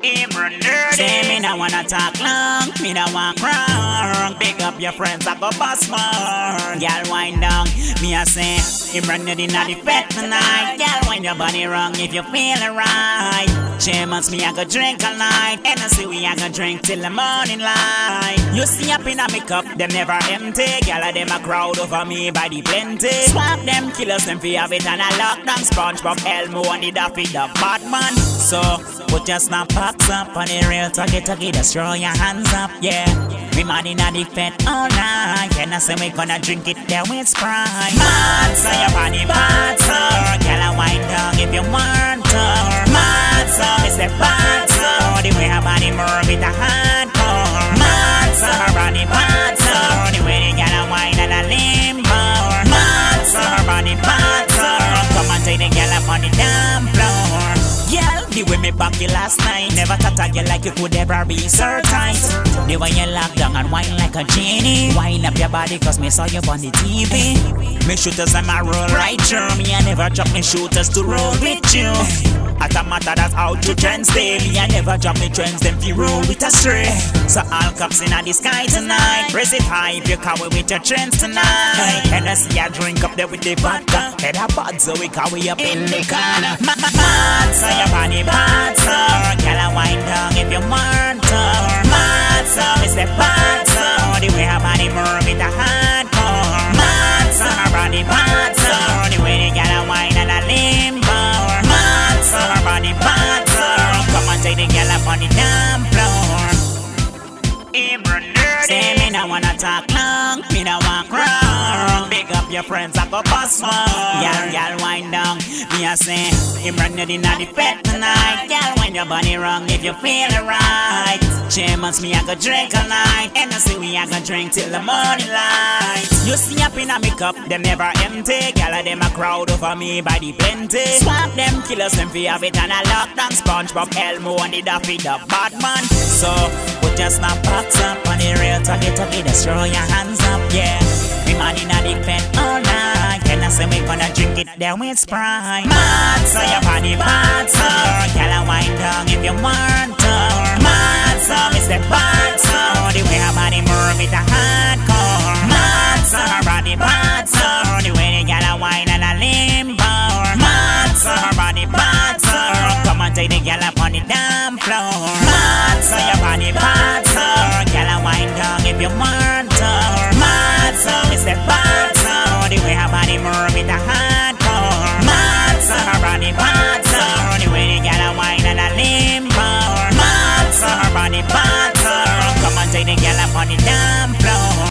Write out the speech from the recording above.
Say me no wanna talk long, me no want wrong. Pick up your friends, I go bust more. Girl wind down, me a say Imran you inna the fete tonight. Girl wind your body wrong if you feelin' right. Chairmans me I go drink all night, and I see we I go drink till the morning light. You see up inna me cup, them never empty. Girl a them a crowd over me by the plenty. Swap them killers, them fi have it and a lockdown. SpongeBob, Elmo and the Daffy the Batman. So put your snapbacks up on the real talkie, just throw your hands up, yeah. We mad inna the fete all night, and I say we gonna drink it there with Sprite. Mad so your body bad so, girl a wind down if you want to. Mad so it's the bad so, the way her body move with a hardcore. Mad so her body bad so, the way the girl a wind and a limbo. Mad so her body bad so, come and take the girl up on the damn floor. Girl, the way me back you last night, never thought a girl like you could ever be so tight. The way you lock down and whine like a genie. Wind up your body cause me saw you on the TV. Me shooters and my roll right through. Me I never drop me shooters to roll with you. At a matter that's how to trends stay. Me I never drop me trends, them fi roll with a stray. So all cops in the sky tonight. Raise it high if you carry with your trends tonight. And I see I drink up there with the vodka. Head up bad so we carry up in the corner. Mad so your body bad so, girl a wind down if you want to. Mad so it's the bad so, the way her body move with a hardcore. Mad so her body bad so, the way the girl a wind and a limbo. Mad so her body bad so, come and take the girl up on the damn floor. Say me no wanna talk long, me no want wrong. Big up your friends, I go bust more. Girl wind down, me a say Imran you inna the fete tonight. Girl wind your body wrong if you feel it right. Chairmans me I go drink all night, and I see we I go drink till the morning light. You see up inna me cup, them never empty. Girl a them a crowd over me by the plenty. Swap them killers, them fi have it and a lockdown. SpongeBob, Elmo and the Daffy the Batman. So put your snapbacks up on the real talkie, just throw your hands up, yeah. We mad inna the fete all night, and I say we gonna drink it there with Sprite. Mad so your body bad so, girl a wind down if you want to. Mad so it's the bad so, the way her body move with a hardcore. Mad so her body bad so, the way the girl a wind and a limbo. Mad so her body bad so, come and take the girl up on the damn floor. Mad so your body bad so, girl a wind down if you want to. Mad so it's the bad so, the way her body move with a hardcore. Mad so her body bad so, the way the girl a wind and a limbo. Mad so her body bad so, come and take the girl up on the damn floor.